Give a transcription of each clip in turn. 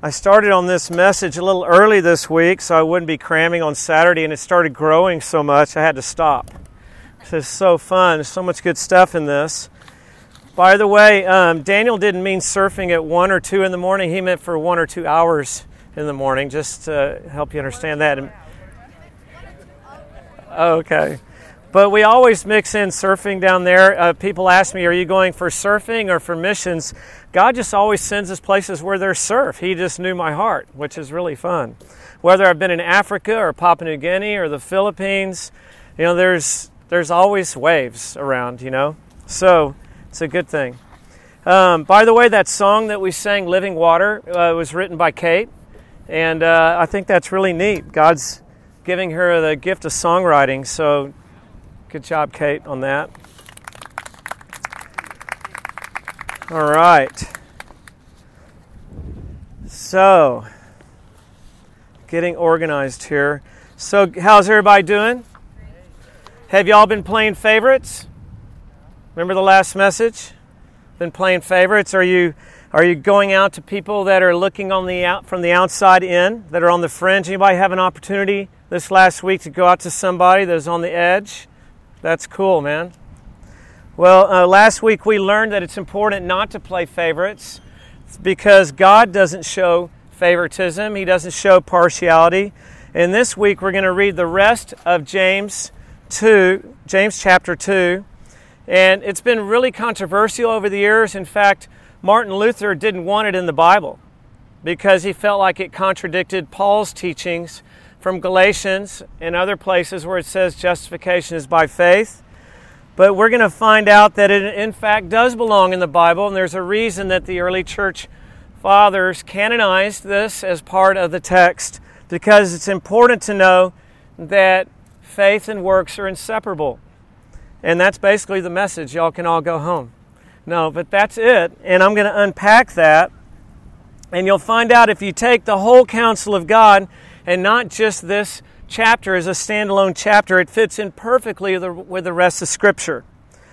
I started on this message a little early this week so I wouldn't be cramming on Saturday, and it started growing so much I had to stop. This is so fun. There's so much good stuff in this. By the way, Daniel didn't mean surfing at 1 or 2 in the morning. He meant for 1 or 2 hours in the morning, just to help you understand that. Okay. But we always mix in surfing down there. People ask me, are you going for surfing or for missions? God just always sends us places where there's surf. He just knew my heart, which is really fun. Whether I've been in Africa or Papua New Guinea or the Philippines, there's always waves around, So it's a good thing. By the way, that song that we sang, Living Water, was written by Kate. And I think that's really neat. God's giving her the gift of songwriting, so good job, Kate, on that. All right. So, getting organized here. So, how's everybody doing? Have y'all been playing favorites? Remember the last message? Been playing favorites? Are you going out to people that are looking from the outside in, that are on the fringe? Anybody have an opportunity this last week to go out to somebody that's on the edge? That's cool, man. Well, last week we learned that it's important not to play favorites because God doesn't show favoritism. He doesn't show partiality. And this week we're going to read the rest of James chapter 2. And it's been really controversial over the years. In fact, Martin Luther didn't want it in the Bible because he felt like it contradicted Paul's teachings from Galatians and other places where it says justification is by faith. But we're going to find out that it in fact does belong in the Bible, and there's a reason that the early church fathers canonized this as part of the text, because it's important to know that faith and works are inseparable. And that's basically the message. Y'all can all go home. No, but that's it, and I'm going to unpack that, and you'll find out if you take the whole counsel of God and not just this chapter as a standalone chapter, it fits in perfectly with the rest of Scripture.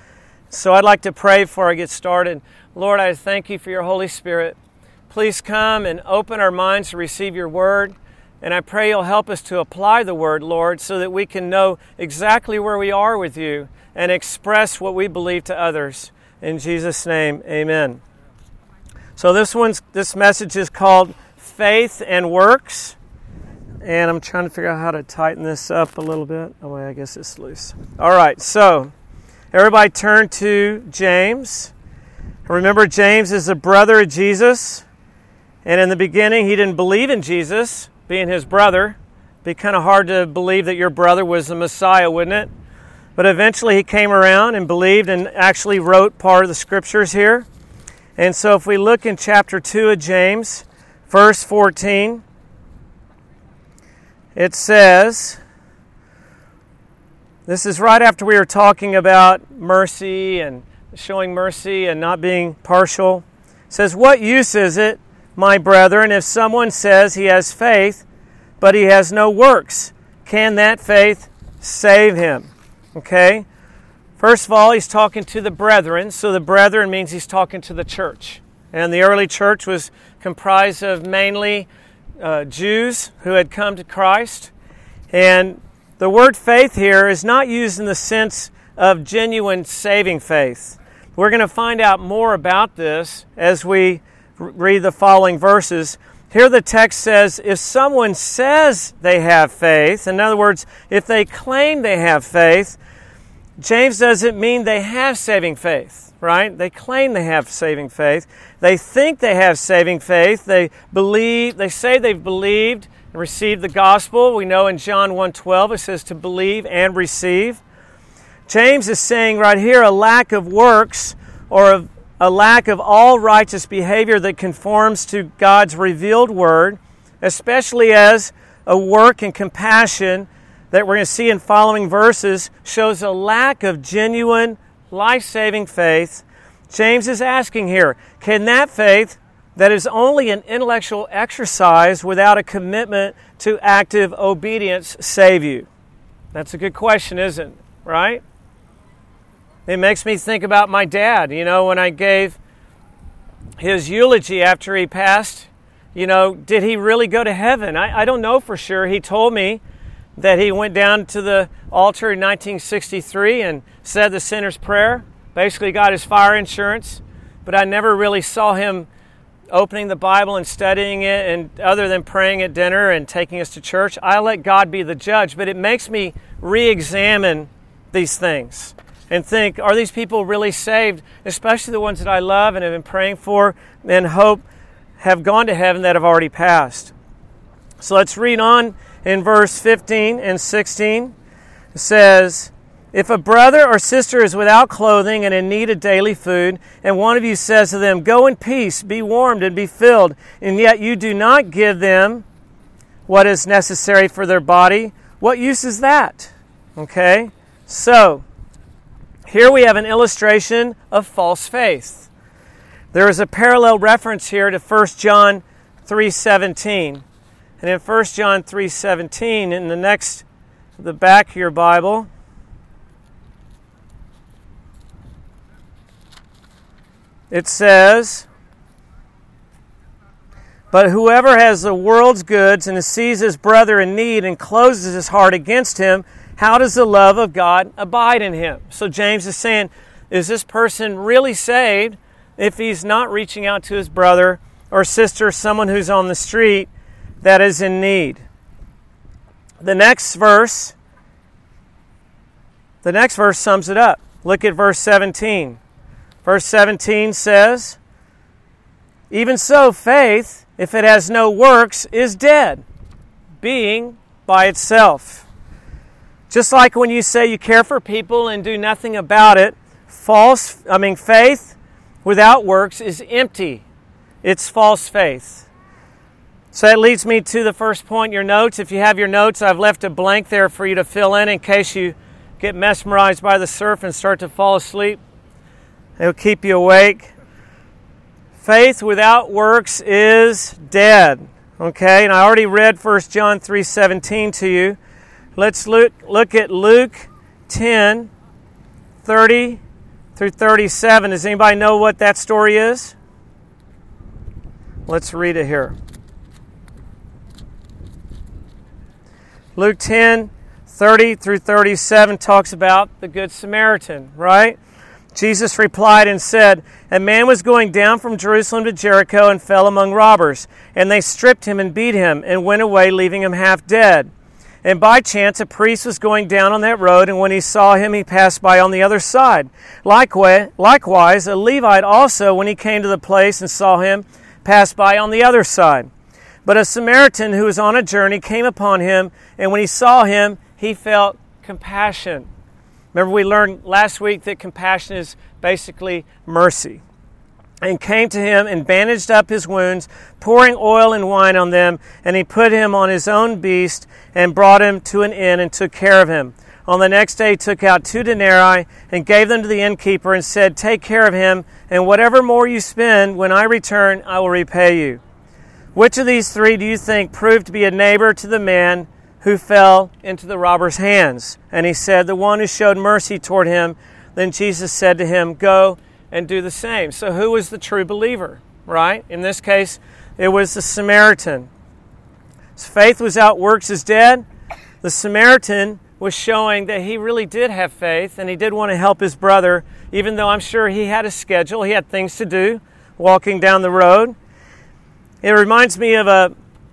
So I'd like to pray before I get started. Lord, I thank you for your Holy Spirit. Please come and open our minds to receive your word. And I pray you'll help us to apply the word, Lord, so that we can know exactly where we are with you and express what we believe to others. In Jesus' name, amen. So this message is called Faith and Works. And I'm trying to figure out how to tighten this up a little bit. Oh, wait, I guess it's loose. All right, so everybody turn to James. Remember, James is the brother of Jesus. And in the beginning, he didn't believe in Jesus, being his brother. It'd be kind of hard to believe that your brother was the Messiah, wouldn't it? But eventually he came around and believed and actually wrote part of the Scriptures here. And so if we look in chapter 2 of James, verse 14, it says, this is right after we were talking about mercy and showing mercy and not being partial. It says, what use is it, my brethren, if someone says he has faith, but he has no works? Can that faith save him? Okay? First of all, he's talking to the brethren. So the brethren means he's talking to the church. And the early church was comprised of mainly Jews who had come to Christ. And the word faith here is not used in the sense of genuine saving faith. We're going to find out more about this as we read the following verses. Here the text says, if someone says they have faith, in other words, if they claim they have faith, James doesn't mean they have saving faith, right? They claim they have saving faith. They think they have saving faith. They say they've believed and received the gospel. We know in John 1:12 it says to believe and receive. James is saying right here a lack of works or a lack of all righteous behavior that conforms to God's revealed word, especially as a work and compassion that we're going to see in following verses, shows a lack of genuine, life-saving faith. James is asking here, can that faith that is only an intellectual exercise without a commitment to active obedience save you? That's a good question, isn't it? Right? It makes me think about my dad. When I gave his eulogy after he passed, did he really go to heaven? I don't know for sure. He told me that he went down to the altar in 1963 and said the sinner's prayer, basically got his fire insurance, but I never really saw him opening the Bible and studying it, and other than praying at dinner and taking us to church. I let God be the judge, but it makes me re-examine these things and think, are these people really saved, especially the ones that I love and have been praying for and hope have gone to heaven that have already passed. So let's read on in verse 15 and 16. It says, if a brother or sister is without clothing and in need of daily food, and one of you says to them, go in peace, be warmed and be filled, and yet you do not give them what is necessary for their body, what use is that? Okay, so here we have an illustration of false faith. There is a parallel reference here to 1 John 3:17. And in 1 John 3:17, in the back of your Bible, it says, but whoever has the world's goods and sees his brother in need and closes his heart against him, how does the love of God abide in him? So James is saying, is this person really saved if he's not reaching out to his brother or sister, someone who's on the street that is in need? The next verse sums it up. Look at verse 17. Verse 17 says, even so, faith, if it has no works, is dead, being by itself. Just like when you say you care for people and do nothing about it, faith without works is empty. It's false faith. So that leads me to the first point, your notes. If you have your notes, I've left a blank there for you to fill in case you get mesmerized by the surf and start to fall asleep. It'll keep you awake. Faith without works is dead. Okay, and I already read 1 John 3:17 to you. Let's look at Luke 10:30 through 37. Does anybody know what that story is? Let's read it here. Luke 10:30 through 37 talks about the Good Samaritan, right? Jesus replied and said, a man was going down from Jerusalem to Jericho and fell among robbers, and they stripped him and beat him and went away, leaving him half dead. And by chance a priest was going down on that road, and when he saw him, he passed by on the other side. Likewise, a Levite also, when he came to the place and saw him, passed by on the other side. But a Samaritan who was on a journey came upon him, and when he saw him, he felt compassion. Remember, we learned last week that compassion is basically mercy. And came to him and bandaged up his wounds, pouring oil and wine on them, and he put him on his own beast and brought him to an inn and took care of him. On the next day he took out 2 denarii and gave them to the innkeeper and said, take care of him, and whatever more you spend, when I return, I will repay you. Which of these 3 do you think proved to be a neighbor to the man who fell into the robber's hands? And he said, the one who showed mercy toward him. Then Jesus said to him, go and do the same. So who was the true believer, right? In this case, it was the Samaritan. So faith without works is dead. The Samaritan was showing that he really did have faith, and he did want to help his brother, even though I'm sure he had a schedule. He had things to do walking down the road. It reminds me of a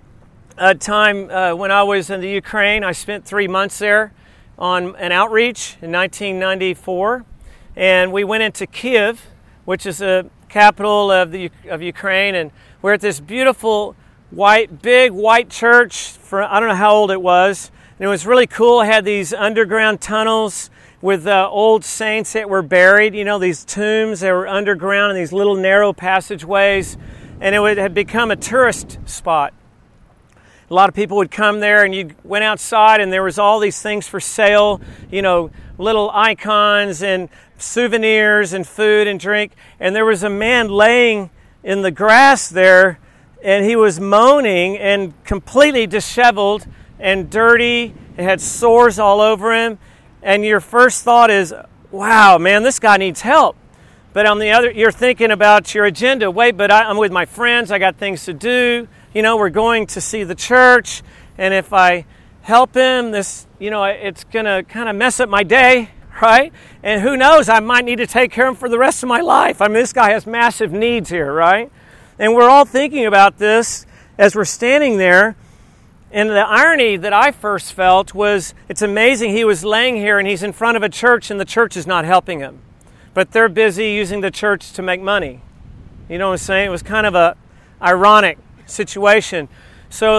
time when I was in the Ukraine. I spent 3 months there on an outreach in 1994. And we went into Kiev, which is the capital of Ukraine, and we're at this beautiful big white church. I don't know how old it was, and it was really cool. It had these underground tunnels with old saints that were buried. These tombs that were underground in these little narrow passageways, and it had become a tourist spot. A lot of people would come there, and you went outside, and there was all these things for sale, little icons and souvenirs and food and drink. And there was a man laying in the grass there, and he was moaning and completely disheveled and dirty. It had sores all over him. And your first thought is, wow, man, this guy needs help. But on the other, you're thinking about your agenda. Wait, but I'm with my friends. I got things to do. we're going to see the church, and if I help him, this, it's going to kind of mess up my day, right? And who knows, I might need to take care of him for the rest of my life. I mean, this guy has massive needs here, right? And we're all thinking about this as we're standing there. And the irony that I first felt was, it's amazing he was laying here and he's in front of a church and the church is not helping him. But they're busy using the church to make money. You know what I'm saying? It was kind of a ironic situation. So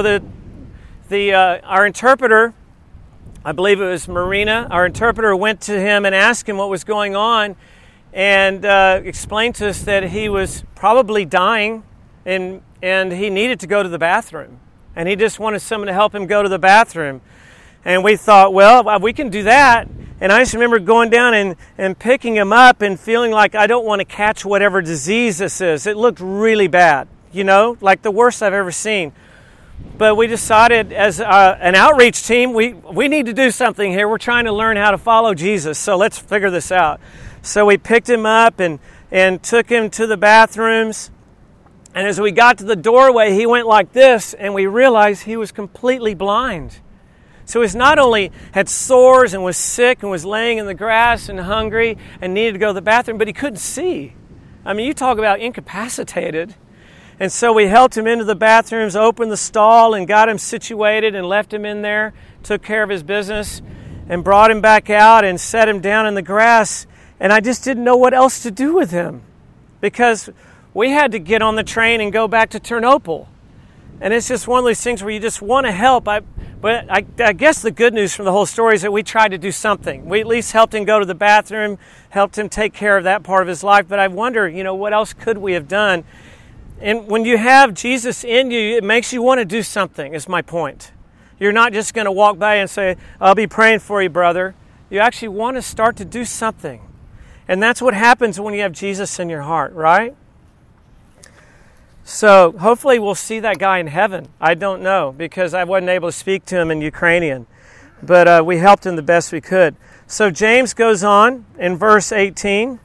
our interpreter, I believe it was Marina, our interpreter went to him and asked him what was going on, and explained to us that he was probably dying and he needed to go to the bathroom. And he just wanted someone to help him go to the bathroom. And we thought, well, we can do that. And I just remember going down and picking him up and feeling like I don't want to catch whatever disease this is. It looked really bad, like the worst I've ever seen. But we decided as an outreach team, we need to do something here. We're trying to learn how to follow Jesus, so let's figure this out. So we picked him up and took him to the bathrooms. And as we got to the doorway, he went like this, and we realized he was completely blind. So he not only had sores and was sick and was laying in the grass and hungry and needed to go to the bathroom, but he couldn't see. I mean, you talk about incapacitated. And so we helped him into the bathrooms, opened the stall and got him situated and left him in there, took care of his business, and brought him back out and set him down in the grass. And I just didn't know what else to do with him because we had to get on the train and go back to Ternopil. And it's just one of those things where you just want to help. But I guess the good news from the whole story is that we tried to do something. We at least helped him go to the bathroom, helped him take care of that part of his life. But I wonder, what else could we have done? And when you have Jesus in you, it makes you want to do something, is my point. You're not just going to walk by and say, I'll be praying for you, brother. You actually want to start to do something. And that's what happens when you have Jesus in your heart, right? So hopefully we'll see that guy in heaven. I don't know because I wasn't able to speak to him in Ukrainian. But we helped him the best we could. So James goes on in verse 18.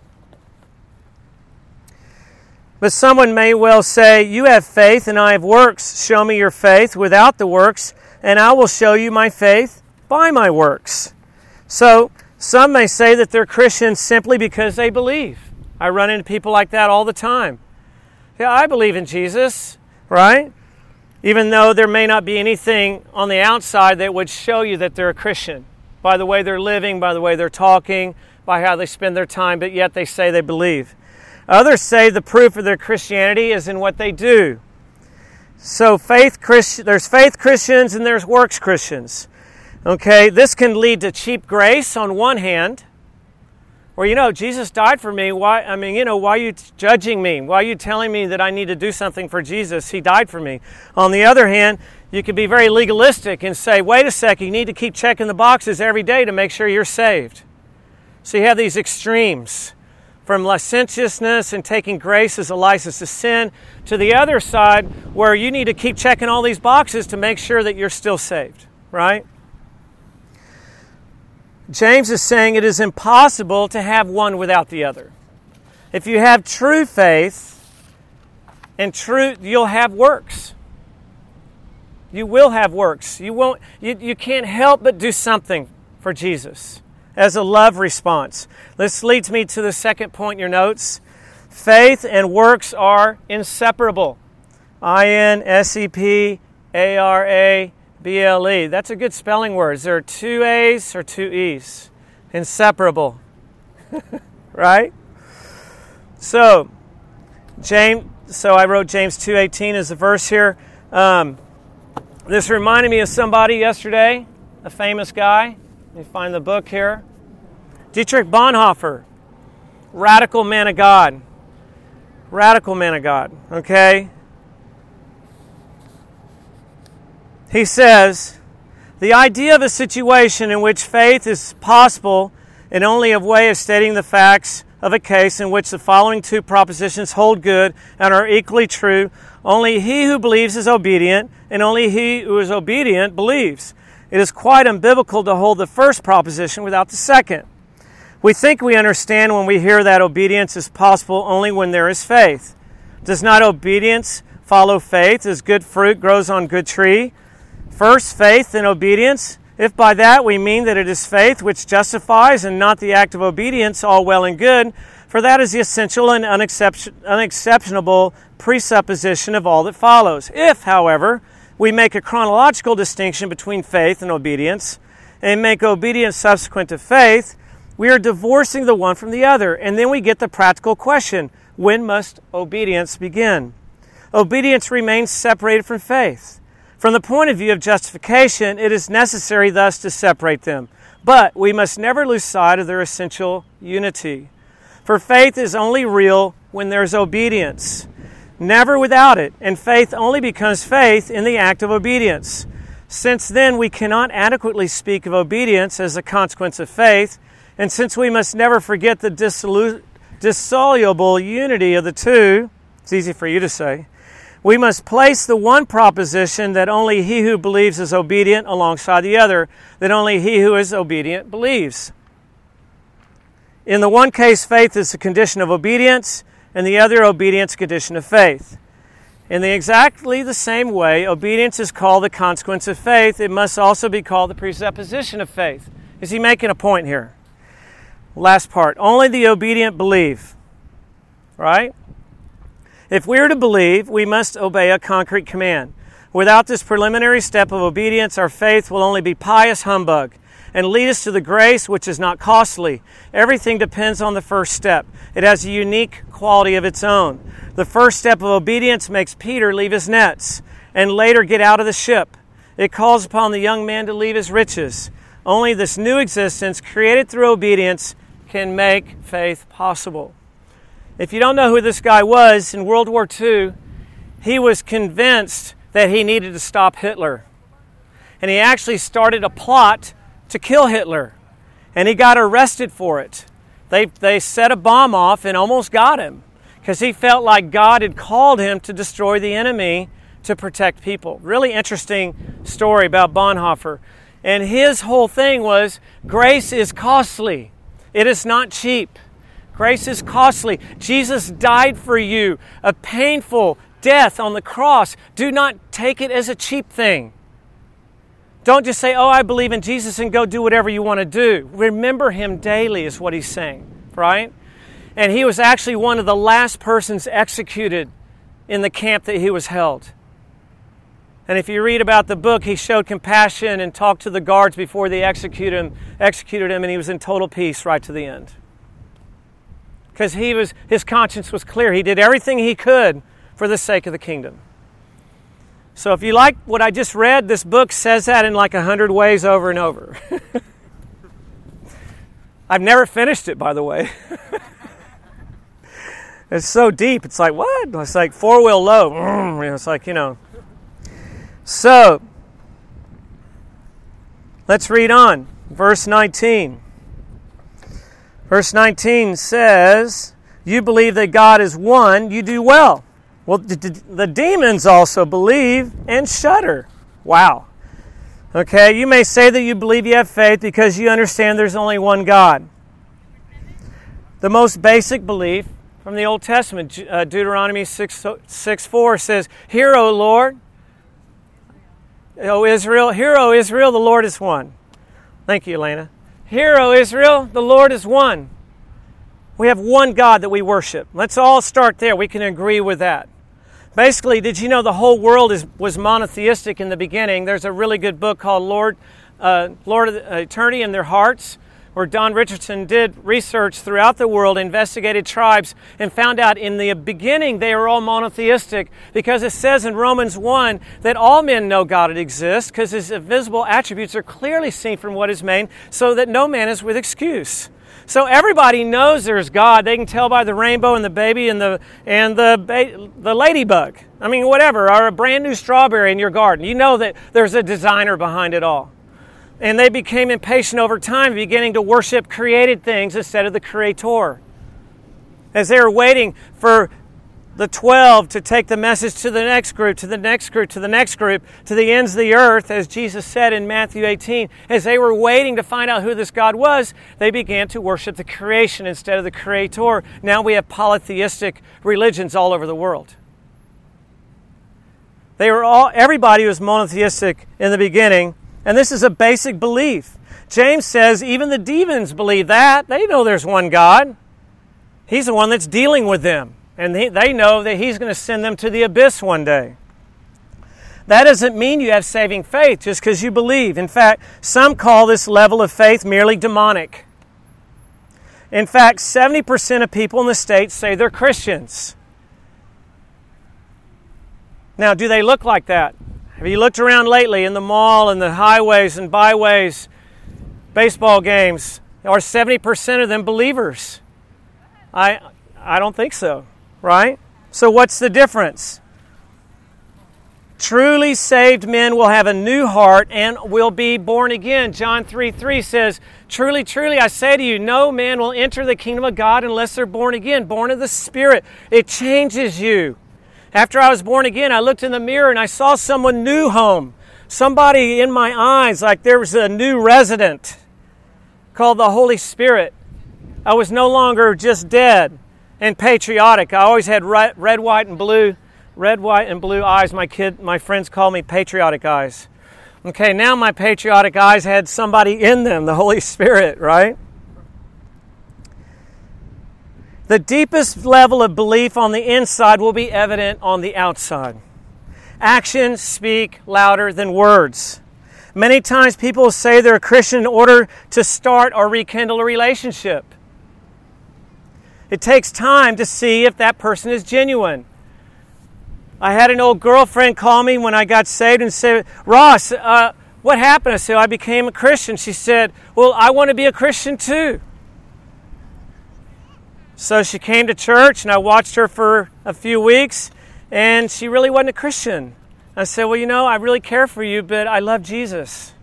But someone may well say, you have faith and I have works. Show me your faith without the works, and I will show you my faith by my works. So some may say that they're Christians simply because they believe. I run into people like that all the time. Yeah, I believe in Jesus, right? Even though there may not be anything on the outside that would show you that they're a Christian. By the way they're living, by the way they're talking, by how they spend their time, but yet they say they believe. Others say the proof of their Christianity is in what they do. So there's faith Christians and there's works Christians. Okay, this can lead to cheap grace on one hand, where, Jesus died for me. Why are you judging me? Why are you telling me that I need to do something for Jesus? He died for me. On the other hand, you could be very legalistic and say, wait a second, you need to keep checking the boxes every day to make sure you're saved. So you have these extremes. From licentiousness and taking grace as a license to sin, to the other side where you need to keep checking all these boxes to make sure that you're still saved, right? James is saying it is impossible to have one without the other. If you have true faith and you'll have works. You will have works. You can't help but do something for Jesus as a love response. This leads me to the second point in your notes. Faith and works are inseparable. I-N-S-E-P-A-R-A-B-L-E. That's a good spelling word. Is there 2 A's or 2 E's? Inseparable. Right? So I wrote James 2:18 as a verse here. This reminded me of somebody yesterday, a famous guy. Let me find the book here. Dietrich Bonhoeffer, radical man of God. Radical man of God, okay? He says, the idea of a situation in which faith is possible in only a way of stating the facts of a case in which the following two propositions hold good and are equally true, only he who believes is obedient, and only he who is obedient believes. It is quite unbiblical to hold the first proposition without the second. We think we understand when we hear that obedience is possible only when there is faith. Does not obedience follow faith as good fruit grows on good tree. First, faith and obedience. If by that we mean that it is faith which justifies and not the act of obedience, all well and good, for that is the essential and unexceptionable presupposition of all that follows. If, however, we make a chronological distinction between faith and obedience, and make obedience subsequent to faith, we are divorcing the one from the other. And then we get the practical question, when must obedience begin? Obedience remains separated from faith. From the point of view of justification, it is necessary thus to separate them. But we must never lose sight of their essential unity. For faith is only real when there is obedience, never without it, and faith only becomes faith in the act of obedience. Since then we cannot adequately speak of obedience as a consequence of faith, and since we must never forget the dissoluble unity of the two, it's easy for you to say, we must place the one proposition that only he who believes is obedient alongside the other, that only he who is obedient believes. In the one case, faith is a condition of obedience, and the other, obedience, condition of faith. In exactly the same way, obedience is called the consequence of faith. It must also be called the presupposition of faith. Is he making a point here? Last part. Only the obedient believe. Right? If we are to believe, we must obey a concrete command. Without this preliminary step of obedience, our faith will only be pious humbug and lead us to the grace which is not costly. Everything depends on the first step. It has a unique quality of its own. The first step of obedience makes Peter leave his nets and later get out of the ship. It calls upon the young man to leave his riches. Only this new existence, created through obedience, can make faith possible. If you don't know who this guy was, in World War II, he was convinced that he needed to stop Hitler. And he actually started a plot to kill Hitler. And he got arrested for it. They set a bomb off and almost got him because he felt like God had called him to destroy the enemy to protect people. Really interesting story about Bonhoeffer. And his whole thing was, grace is costly. It is not cheap. Grace is costly. Jesus died for you, a painful death on the cross. Do not take it as a cheap thing. Don't just say, oh, I believe in Jesus and go do whatever you want to do. Remember him daily is what he's saying, right? And he was actually one of the last persons executed in the camp that he was held. And if you read about the book, he showed compassion and talked to the guards before they executed him, and he was in total peace right to the end. Because his conscience was clear. He did everything he could for the sake of the kingdom. So if you like what I just read, this book says that in like 100 ways over and over. I've never finished it, by the way. It's so deep. It's like, what? It's like four-wheel low. It's like, So, let's read on. Verse 19. Verse 19 says, you believe that God is one, you do well. Well, the demons also believe and shudder. Wow. Okay, you may say that you believe you have faith because you understand there's only one God. The most basic belief from the Old Testament, Deuteronomy 6:4 says, hear, O Lord, O Israel, hear, O Israel, the Lord is one. Thank you, Elena. Hear, O Israel, the Lord is one. We have one God that we worship. Let's all start there. We can agree with that. Basically, did you know the whole world was monotheistic in the beginning? There's a really good book called Lord of Eternity in Their Hearts, where Don Richardson did research throughout the world, investigated tribes, and found out in the beginning they were all monotheistic because it says in Romans 1 that all men know God exists because his invisible attributes are clearly seen from what is made, so that no man is with excuse. So everybody knows there's God. They can tell by the rainbow and the baby and the ladybug. I mean, whatever, or a brand new strawberry in your garden. You know that there's a designer behind it all. And they became impatient over time, beginning to worship created things instead of the Creator. As they were waiting for the 12 to take the message to the next group, to the next group, to the next group, to the ends of the earth, as Jesus said in Matthew 18. As they were waiting to find out who this God was, they began to worship the creation instead of the Creator. Now we have polytheistic religions all over the world. Everybody was monotheistic in the beginning, and this is a basic belief. James says even the demons believe that. They know there's one God. He's the one that's dealing with them, and they know that He's going to send them to the abyss one day. That doesn't mean you have saving faith just because you believe. In fact, some call this level of faith merely demonic. In fact, 70% of people in the States say they're Christians. Now, do they look like that? Have you looked around lately in the mall and the highways and byways, baseball games? Are 70% of them believers? I don't think so, right? So what's the difference? Truly saved men will have a new heart and will be born again. John 3:3 says, "Truly, truly, I say to you, no man will enter the kingdom of God unless they're born again, born of the Spirit." It changes you. After I was born again, I looked in the mirror and I saw someone new home. Somebody in my eyes, like there was a new resident called the Holy Spirit. I was no longer just dead and patriotic. I always had red, white, and blue eyes. My friends call me patriotic eyes. Okay, now my patriotic eyes had somebody in them, the Holy Spirit, right? The deepest level of belief on the inside will be evident on the outside. Actions speak louder than words. Many times people say they're a Christian in order to start or rekindle a relationship. It takes time to see if that person is genuine. I had an old girlfriend call me when I got saved and say, "Ross, what happened?" I said, "I became a Christian." She said, "Well, I want to be a Christian too." So she came to church and I watched her for a few weeks and she really wasn't a Christian. I said, "Well, I really care for you, but I love Jesus."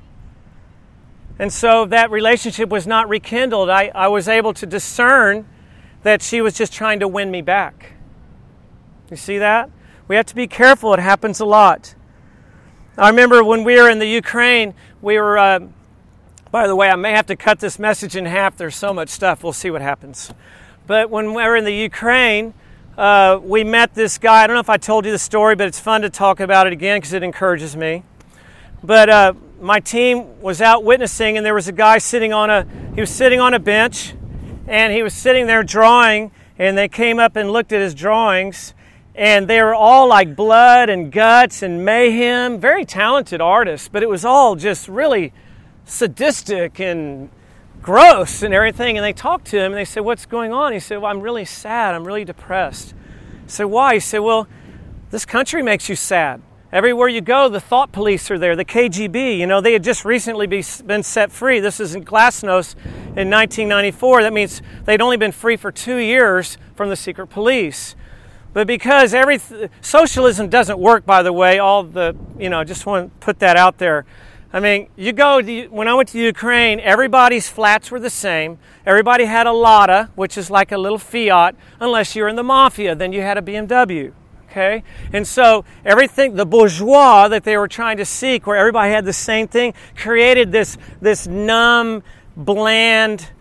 And so that relationship was not rekindled. I was able to discern that she was just trying to win me back. You see that? We have to be careful. It happens a lot. I remember when we were in the Ukraine, we were, by the way, I may have to cut this message in half. There's so much stuff. We'll see what happens. But when we were in the Ukraine, we met this guy. I don't know if I told you the story, but it's fun to talk about it again because it encourages me. But my team was out witnessing, and there was a guy sitting on a bench, and he was sitting there drawing, and they came up and looked at his drawings, and they were all like blood and guts and mayhem. Very talented artists, but it was all just really sadistic and gross and everything. And they talked to him and they said, "What's going on?" He said, "Well, I'm really sad. I'm really depressed." I said, "Why?" He said, "Well, this country makes you sad. Everywhere you go, the thought police are there, the KGB. They had just recently been set free. This is in Glasnost in 1994. That means they'd only been free for 2 years from the secret police. But because socialism doesn't work, by the way, just want to put that out there. I mean, when I went to Ukraine, everybody's flats were the same. Everybody had a Lada, which is like a little Fiat, unless you were in the mafia, then you had a BMW. Okay? And so everything, the bourgeois that they were trying to seek, where everybody had the same thing, created this numb, bland,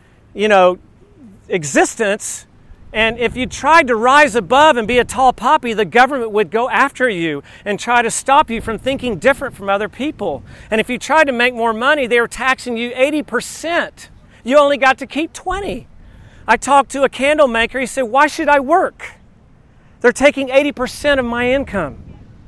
existence. And if you tried to rise above and be a tall poppy, the government would go after you and try to stop you from thinking different from other people. And if you tried to make more money, they were taxing you 80%. You only got to keep 20%. I talked to a candle maker. He said, "Why should I work? They're taking 80% of my income."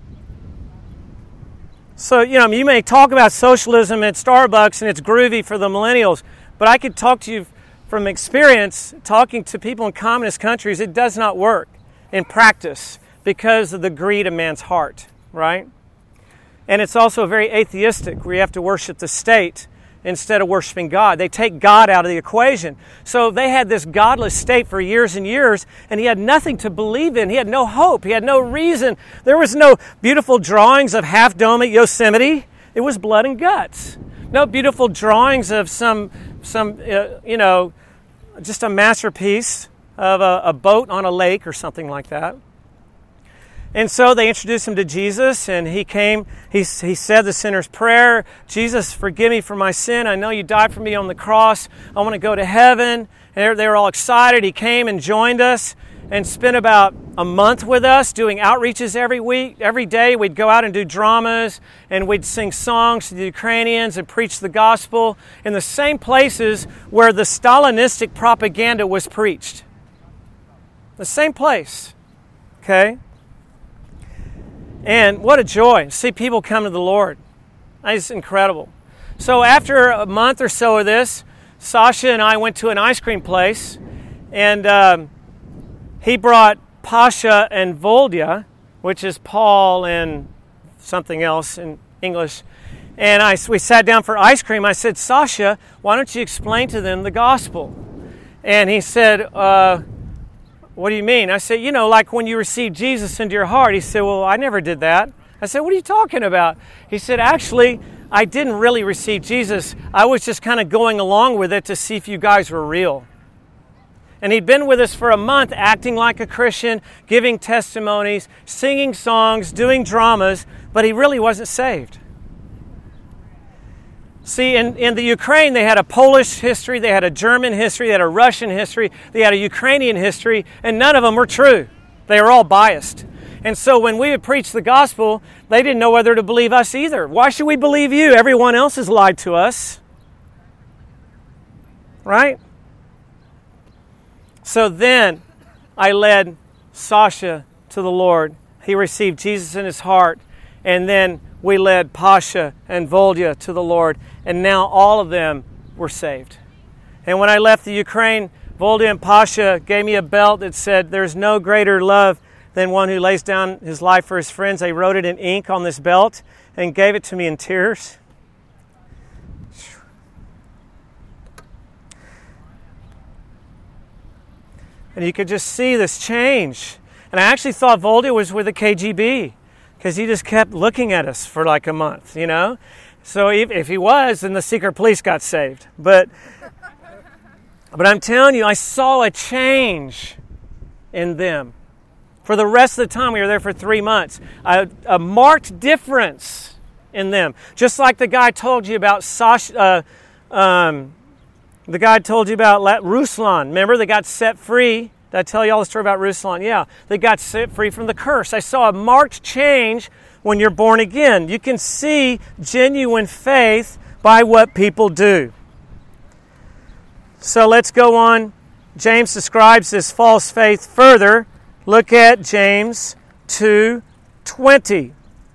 So, you may talk about socialism at Starbucks and it's groovy for the millennials, but I could talk to you from experience, talking to people in communist countries, it does not work in practice because of the greed of man's heart, right? And it's also very atheistic, where you have to worship the state instead of worshiping God. They take God out of the equation. So they had this godless state for years and years, and he had nothing to believe in. He had no hope. He had no reason. There was no beautiful drawings of Half Dome at Yosemite. It was blood and guts. No beautiful drawings of some just a masterpiece of a boat on a lake or something like that. And so they introduced him to Jesus, and he came, he said the sinner's prayer, "Jesus, forgive me for my sin. I know you died for me on the cross. I want to go to heaven." And they were all excited. He came and joined us. and spent about a month with us doing outreaches every week. Every day we'd go out and do dramas, and we'd sing songs to the Ukrainians and preach the gospel in the same places where the Stalinistic propaganda was preached. The same place. Okay? And what a joy to see people come to the Lord. It's incredible. So after a month or so of this, Sasha and I went to an ice cream place, and he brought Pasha and Volodya, which is Paul and something else in English. And we sat down for ice cream. I said, Sasha, why don't you explain to them the gospel? And he said, what do you mean? I said, like when you receive Jesus into your heart. He said, well, I never did that. I said, what are you talking about? He said, actually, I didn't really receive Jesus. I was just kind of going along with it to see if you guys were real. And he'd been with us for a month acting like a Christian, giving testimonies, singing songs, doing dramas, but he really wasn't saved. See, in the Ukraine, they had a Polish history, they had a German history, they had a Russian history, they had a Ukrainian history, and none of them were true. They were all biased. And so when we would preach the gospel, they didn't know whether to believe us either. Why should we believe you? Everyone else has lied to us. Right? So then I led Sasha to the Lord. He received Jesus in his heart. And then we led Pasha and Volodya to the Lord. And now all of them were saved. And when I left the Ukraine, Volodya and Pasha gave me a belt that said, there's no greater love than one who lays down his life for his friends. They wrote it in ink on this belt and gave it to me in tears. And you could just see this change. And I actually thought Volodya was with the KGB because he just kept looking at us for like a month, So if he was, then the secret police got saved. But I'm telling you, I saw a change in them. For the rest of the time, we were there for 3 months. A marked difference in them. Just like the guy told you about the guy told you about Ruslan. Remember, they got set free. Did I tell you all the story about Ruslan? Yeah, they got set free from the curse. I saw a marked change when you're born again. You can see genuine faith by what people do. So let's go on. James describes this false faith further. Look at James 2:20.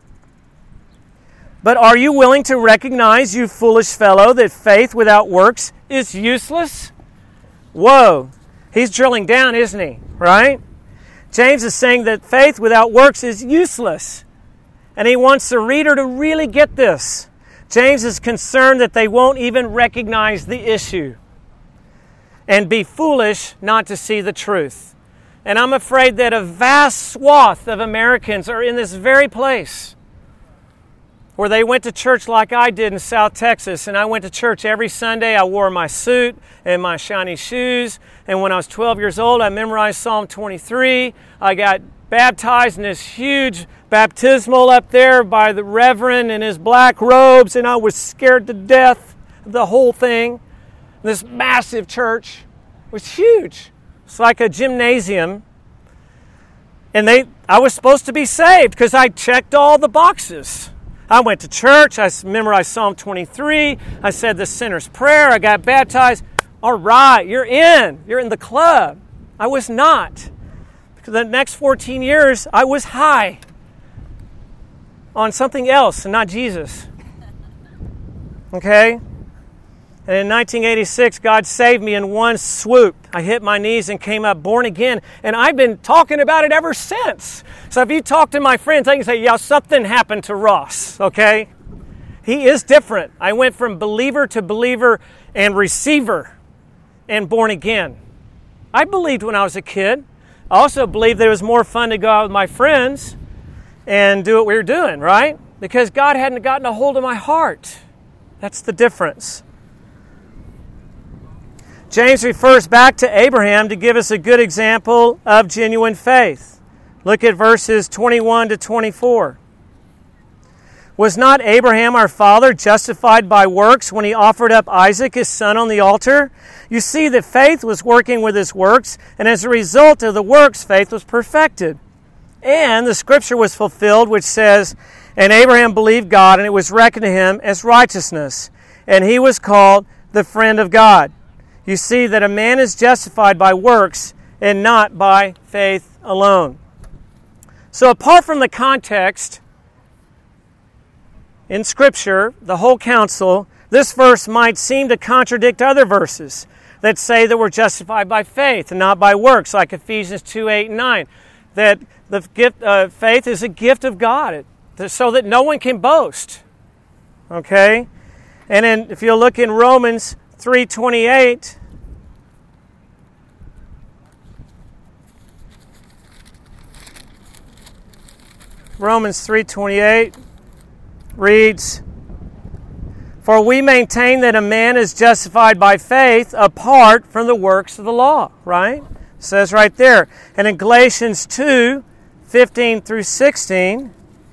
But are you willing to recognize, you foolish fellow, that faith without works is useless? Whoa. He's drilling down, isn't he? Right? James is saying that faith without works is useless. And he wants the reader to really get this. James is concerned that they won't even recognize the issue and be foolish not to see the truth. And I'm afraid that a vast swath of Americans are in this very place where they went to church like I did in South Texas. And I went to church every Sunday. I wore my suit and my shiny shoes. And when I was 12 years old, I memorized Psalm 23. I got baptized in this huge baptismal up there by the reverend in his black robes. And I was scared to death of the whole thing. This massive church was huge. It's like a gymnasium. And I was supposed to be saved because I checked all the boxes. I went to church. I memorized Psalm 23. I said the sinner's prayer. I got baptized. All right, you're in. You're in the club. I was not. Because the next 14 years, I was high on something else and not Jesus. Okay? And in 1986, God saved me in one swoop. I hit my knees and came up born again. And I've been talking about it ever since. So if you talk to my friends, they can say, yeah, something happened to Ross, okay? He is different. I went from believer to believer and receiver and born again. I believed when I was a kid. I also believed that it was more fun to go out with my friends and do what we were doing, right? Because God hadn't gotten a hold of my heart. That's the difference. James refers back to Abraham to give us a good example of genuine faith. Look at verses 21 to 24. Was not Abraham our father justified by works when he offered up Isaac his son on the altar? you see that faith was working with his works, and as a result of the works, faith was perfected. And the scripture was fulfilled, which says, "And Abraham believed God, and it was reckoned to him as righteousness. And he was called the friend of God." You see that a man is justified by works and not by faith alone. So apart from the context in Scripture, the whole counsel, this verse might seem to contradict other verses that say that we're justified by faith and not by works, like Ephesians 2, 8, and 9. That the gift faith is a gift of God, so that no one can boast. Okay? And then if you look in Romans 3:28, Romans 3:28 reads, "For we maintain that a man is justified by faith apart from the works of the law," right? It says right there. And in Galatians 2:15 through 16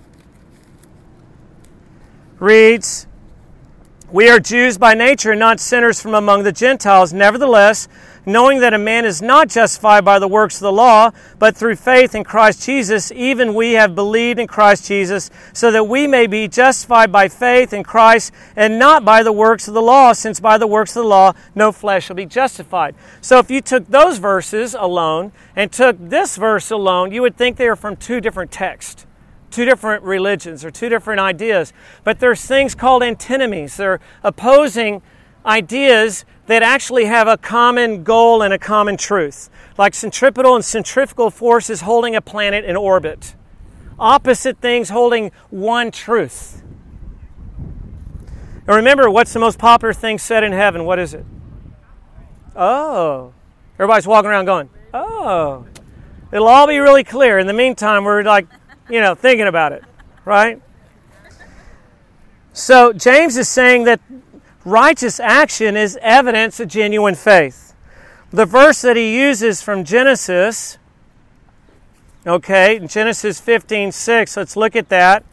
reads, "We are Jews by nature and not sinners from among the Gentiles. Nevertheless, knowing that a man is not justified by the works of the law, but through faith in Christ Jesus, even we have believed in Christ Jesus, so that we may be justified by faith in Christ and not by the works of the law, since by the works of the law no flesh shall be justified." So if you took those verses alone and took this verse alone, you would think they are from two different texts, two different religions or two different ideas. But there's things called antinomies. They're opposing ideas that actually have a common goal and a common truth, like centripetal and centrifugal forces holding a planet in orbit. Opposite things holding one truth. And remember, what's the most popular thing said in heaven? What is it? Oh. Everybody's walking around going, oh. It'll all be really clear. In the meantime, we're thinking about it, right? So James is saying that righteous action is evidence of genuine faith. The verse that he uses from Genesis, Genesis 15:6, let's look at that.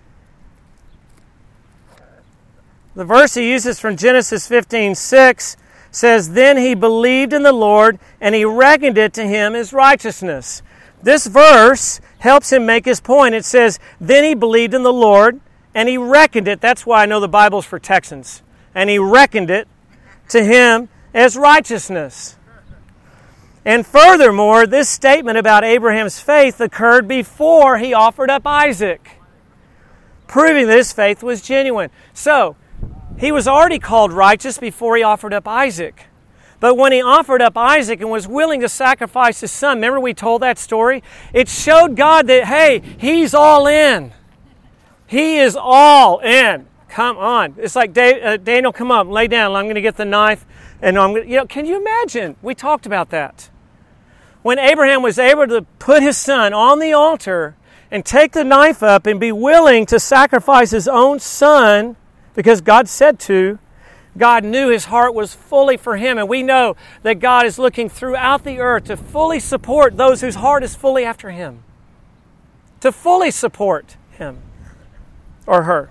The verse he uses from Genesis 15:6 says, "Then he believed in the Lord, and he reckoned it to him as righteousness." This verse helps him make his point. It says, "Then he believed in the Lord, and he reckoned it." That's why I know the Bible's for Texans. "And he reckoned it to him as righteousness." And furthermore, this statement about Abraham's faith occurred before he offered up Isaac, proving that his faith was genuine. So, he was already called righteous before he offered up Isaac. But when he offered up Isaac and was willing to sacrifice his son, remember we told that story? It showed God that, hey, he's all in. He is all in. Come on. It's like, Daniel, come up, lay down. I'm going to get the knife. And can you imagine? We talked about that. When Abraham was able to put his son on the altar and take the knife up and be willing to sacrifice his own son, because God said to, God knew his heart was fully for him. And we know that God is looking throughout the earth to fully support those whose heart is fully after him. To fully support him or her.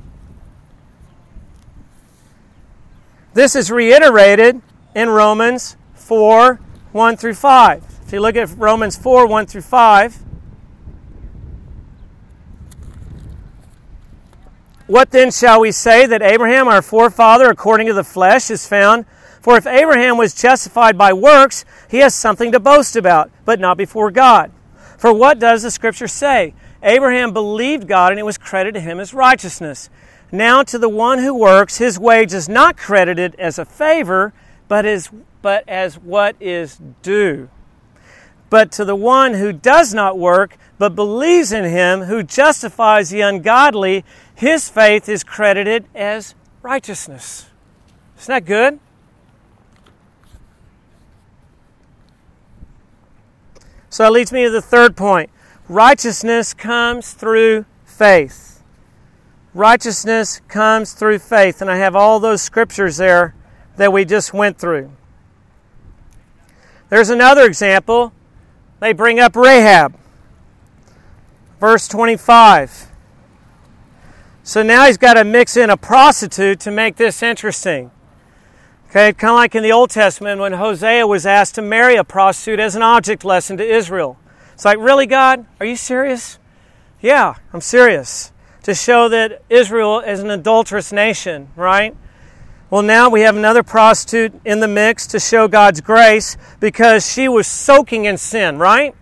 This is reiterated in Romans 4, 1 through 5. If you look at Romans 4, 1 through 5, "What then shall we say that Abraham, our forefather, according to the flesh, is found? For if Abraham was justified by works, he has something to boast about, but not before God. For what does the Scripture say? Abraham believed God, and it was credited to him as righteousness. Now to the one who works, his wage is not credited as a favor, but as what is due. But to the one who does not work, but believes in him who justifies the ungodly, his faith is credited as righteousness." Isn't that good? So that leads me to the third point. Righteousness comes through faith. Righteousness comes through faith. And I have all those scriptures there that we just went through. There's another example. They bring up Rahab. Verse 25. So now he's got to mix in a prostitute to make this interesting. Okay, kind of like in the Old Testament when Hosea was asked to marry a prostitute as an object lesson to Israel. It's like, really, God? Are you serious? Yeah, I'm serious. To show that Israel is an adulterous nation, right? Well, now we have another prostitute in the mix to show God's grace because she was soaking in sin, right?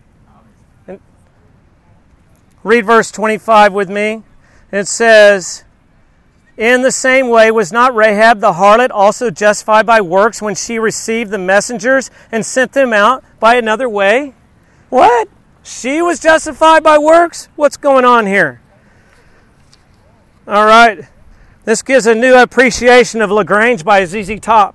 Read verse 25 with me. It says, in the same way, was not Rahab the harlot also justified by works when she received the messengers and sent them out by another way? What? She was justified by works? What's going on here? All right. This gives a new appreciation of LaGrange by ZZ Top.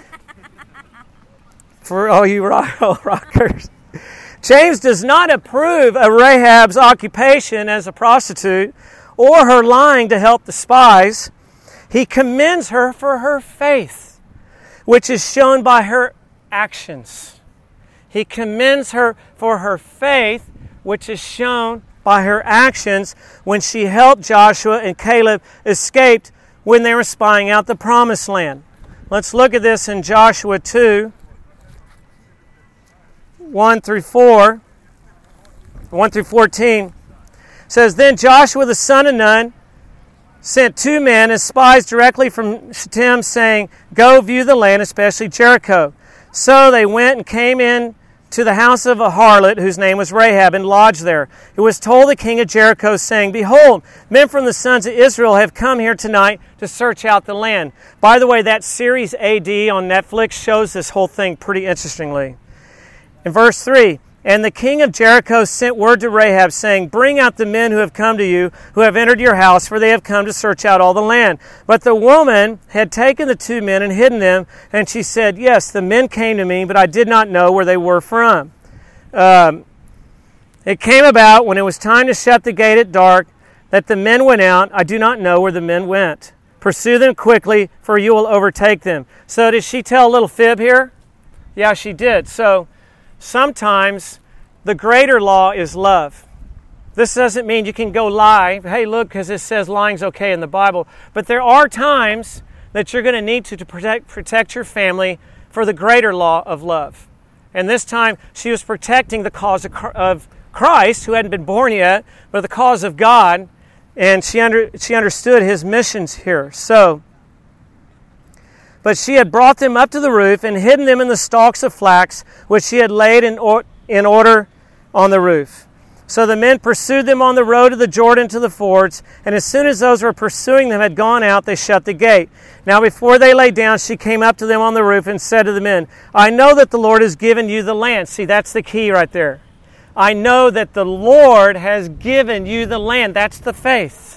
For all you rockers. James does not approve of Rahab's occupation as a prostitute or her lying to help the spies. He commends her for her faith, which is shown by her actions. He commends her for her faith, which is shown by her actions when she helped Joshua and Caleb escape when they were spying out the promised land. Let's look at this in Joshua 2, 1 through 14. It says, then Joshua the son of Nun sent 2 men as spies directly from Shittim, saying, go view the land, especially Jericho. So they went and came in to the house of a harlot, whose name was Rahab, and lodged there. It was told the king of Jericho, saying, behold, men from the sons of Israel have come here tonight to search out the land. By the way, that series AD on Netflix shows this whole thing pretty interestingly. In verse 3, and the king of Jericho sent word to Rahab, saying, bring out the men who have come to you, who have entered your house, for they have come to search out all the land. But the woman had taken the 2 men and hidden them, and she said, yes, the men came to me, but I did not know where they were from. It came about, when it was time to shut the gate at dark, that the men went out. I do not know where the men went. Pursue them quickly, for you will overtake them. So did she tell a little fib here? Yeah, she did. So sometimes the greater law is love. This doesn't mean you can go lie. Hey, look, because it says lying's okay in the Bible. But there are times that you're going to need to protect your family for the greater law of love. And this time, she was protecting the cause of Christ, who hadn't been born yet, but the cause of God. And she understood his missions here. But she had brought them up to the roof and hidden them in the stalks of flax, which she had laid in order on the roof. So the men pursued them on the road of the Jordan to the fords, and as soon as those who were pursuing them had gone out, they shut the gate. Now before they lay down, she came up to them on the roof and said to the men, I know that the Lord has given you the land. See, that's the key right there. I know that the Lord has given you the land. That's the faith.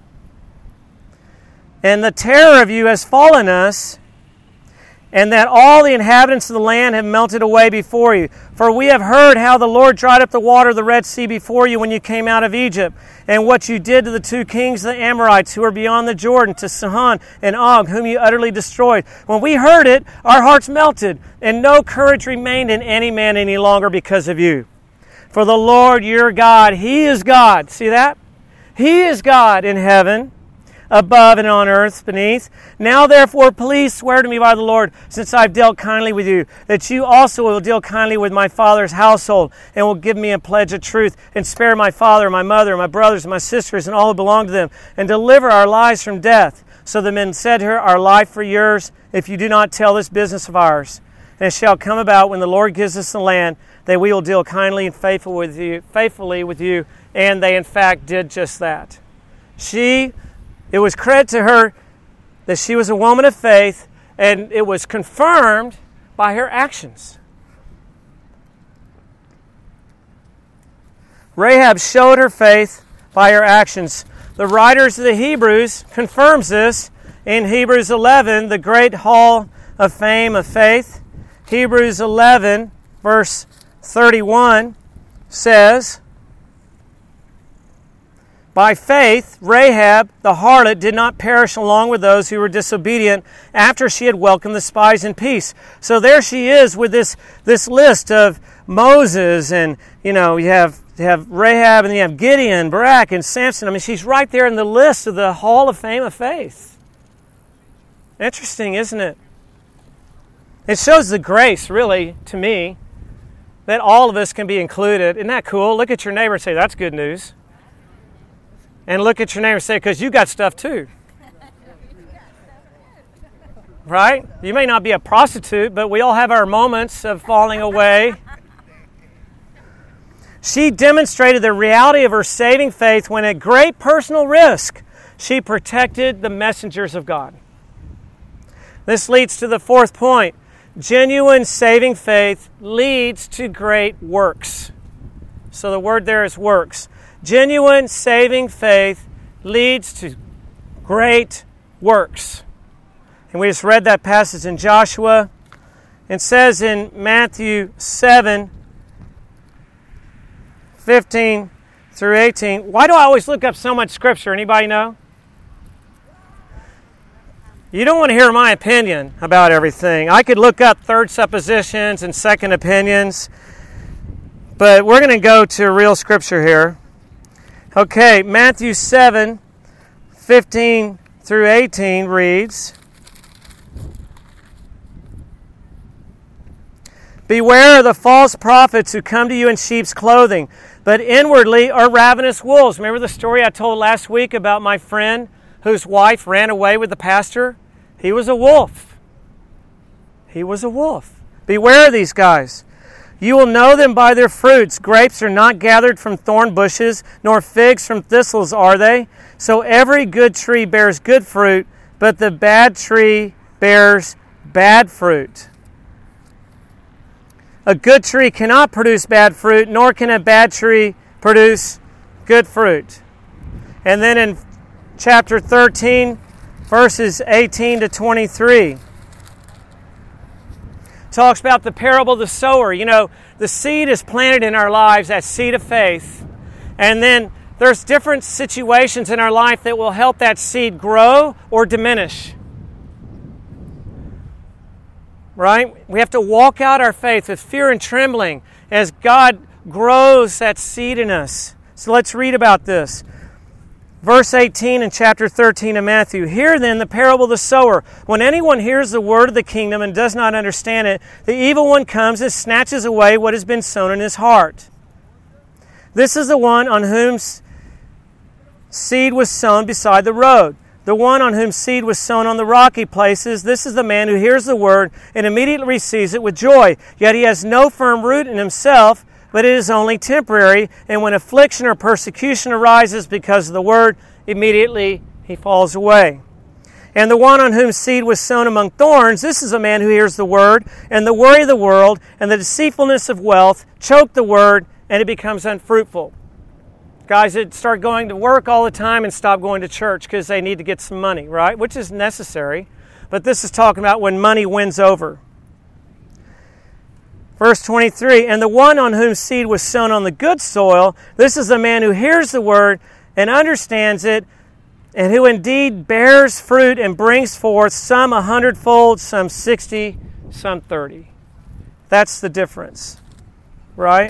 And the terror of you has fallen us, and that all the inhabitants of the land have melted away before you. For we have heard how the Lord dried up the water of the Red Sea before you when you came out of Egypt, and what you did to the 2 kings of the Amorites who were beyond the Jordan, to Sihon and Og, whom you utterly destroyed. When we heard it, our hearts melted, and no courage remained in any man any longer because of you. For the Lord your God, He is God. See that? He is God in heaven, above and on earth beneath. Now therefore please swear to me by the Lord, since I've dealt kindly with you, that you also will deal kindly with my father's household, and will give me a pledge of truth, and spare my father, my mother, my brothers, and my sisters, and all who belong to them, and deliver our lives from death. So the men said to her, our life for yours, if you do not tell this business of ours. And it shall come about, when the Lord gives us the land, that we will deal kindly and faithfully with you. And they in fact did just that. It was credit to her that she was a woman of faith, and it was confirmed by her actions. Rahab showed her faith by her actions. The writers of the Hebrews confirms this in Hebrews 11, the great hall of fame of faith. Hebrews 11, verse 31 says, by faith, Rahab, the harlot, did not perish along with those who were disobedient after she had welcomed the spies in peace. So there she is with this list of Moses, and you have Rahab, and you have Gideon, Barak, and Samson. I mean, she's right there in the list of the Hall of Fame of Faith. Interesting, isn't it? It shows the grace, really, to me, that all of us can be included. Isn't that cool? Look at your neighbor and say, that's good news. And look at your neighbor and say, because you got stuff too. Right? You may not be a prostitute, but we all have our moments of falling away. She demonstrated the reality of her saving faith when at great personal risk, she protected the messengers of God. This leads to the fourth point. Genuine saving faith leads to great works. So the word there is works. Genuine saving faith leads to great works. And we just read that passage in Joshua. It says in Matthew 7:15 through 18. Why do I always look up so much scripture? Anybody know? You don't want to hear my opinion about everything. I could look up third suppositions and second opinions, but we're going to go to real scripture here. Okay, Matthew 7:15 through 18 reads, "Beware of the false prophets who come to you in sheep's clothing, but inwardly are ravenous wolves." Remember the story I told last week about my friend whose wife ran away with the pastor? He was a wolf. He was a wolf. Beware of these guys. You will know them by their fruits. Grapes are not gathered from thorn bushes, nor figs from thistles, are they? So every good tree bears good fruit, but the bad tree bears bad fruit. A good tree cannot produce bad fruit, nor can a bad tree produce good fruit. And then in chapter 13, verses 18 to 23, talks about the parable of the sower. You know, the seed is planted in our lives, that seed of faith. And then there's different situations in our life that will help that seed grow or diminish. Right? We have to walk out our faith with fear and trembling as God grows that seed in us. So let's read about this. Verse 18 in chapter 13 of Matthew. "Hear then the parable of the sower. When anyone hears the word of the kingdom and does not understand it, the evil one comes and snatches away what has been sown in his heart. This is the one on whom seed was sown beside the road. The one on whom seed was sown on the rocky places, this is the man who hears the word and immediately receives it with joy. Yet he has no firm root in himself, but it is only temporary, and when affliction or persecution arises because of the word, immediately he falls away. And the one on whom seed was sown among thorns, this is a man who hears the word, and the worry of the world and the deceitfulness of wealth choke the word, and it becomes unfruitful." Guys that start going to work all the time and stop going to church because they need to get some money, right? Which is necessary. But this is talking about when money wins over. Verse 23, "And the one on whom seed was sown on the good soil, this is the man who hears the word and understands it, and who indeed bears fruit and brings forth some 100-fold, some 60, some 30. That's the difference, right?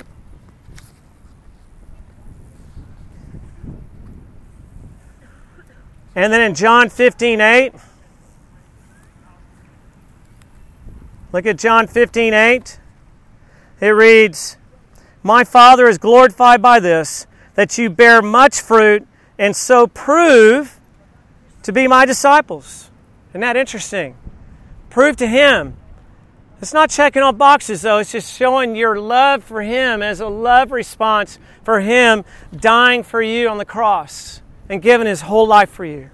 And then in John 15:8, look at John 15:8. It reads, "My Father is glorified by this, that you bear much fruit and so prove to be my disciples." Isn't that interesting? Prove to Him. It's not checking off boxes, though. It's just showing your love for Him as a love response for Him dying for you on the cross and giving His whole life for you.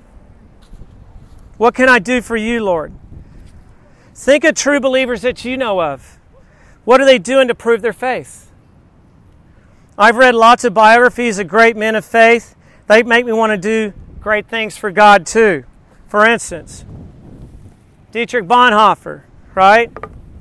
What can I do for you, Lord? Think of true believers that you know of. What are they doing to prove their faith? I've read lots of biographies of great men of faith. They make me want to do great things for God too. For instance, Dietrich Bonhoeffer, right?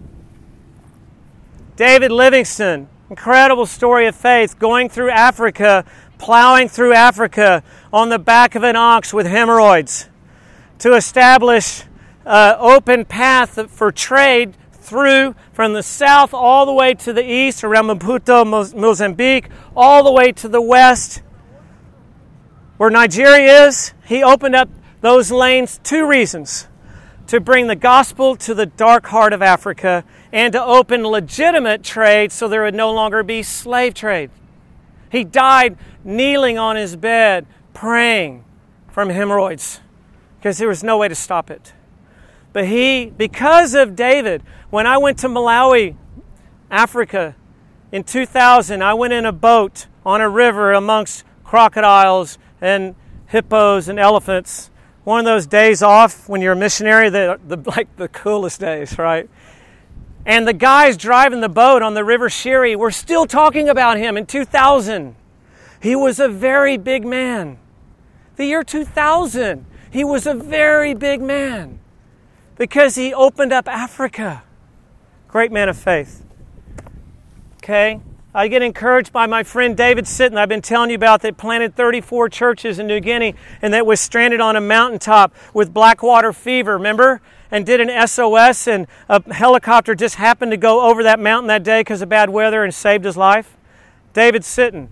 David Livingstone, incredible story of faith, going through Africa, plowing through Africa on the back of an ox with hemorrhoids to establish an open path for trade through from the south all the way to the east around Maputo, Mozambique, all the way to the west where Nigeria is. He opened up those lanes, two reasons: to bring the gospel to the dark heart of Africa and to open legitimate trade so there would no longer be slave trade. He died kneeling on his bed, praying from hemorrhoids because there was no way to stop it. But because of David, when I went to Malawi, Africa, in 2000, I went in a boat on a river amongst crocodiles and hippos and elephants. One of those days off when you're a missionary, like the coolest days, right? And the guys driving the boat on the River Shiri were still talking about him in 2000. He was a very big man. The year 2000, he was a very big man because he opened up Africa. Great man of faith. Okay? I get encouraged by my friend David Sitton, I've been telling you about, that planted 34 churches in New Guinea and that was stranded on a mountaintop with blackwater fever, remember? And did an SOS, and a helicopter just happened to go over that mountain that day because of bad weather and saved his life. David Sitton.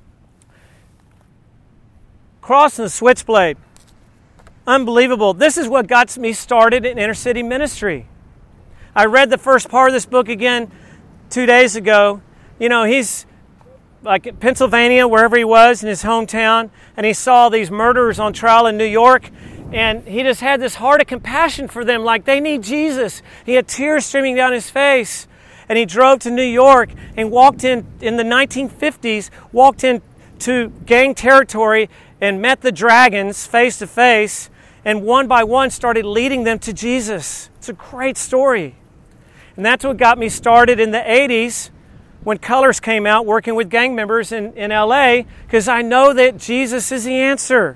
Crossing the switchblade. Unbelievable. This is what got me started in inner city ministry. I read the first part of this book again 2 days ago. You know, he's like in Pennsylvania, wherever he was in his hometown, and he saw these murderers on trial in New York, and he just had this heart of compassion for them, like they need Jesus. He had tears streaming down his face, and he drove to New York and walked in the 1950s, walked into gang territory and met the dragons face to face, and one by one started leading them to Jesus. It's a great story. And that's what got me started in the 80s when Colors came out, working with gang members in LA, because I know that Jesus is the answer.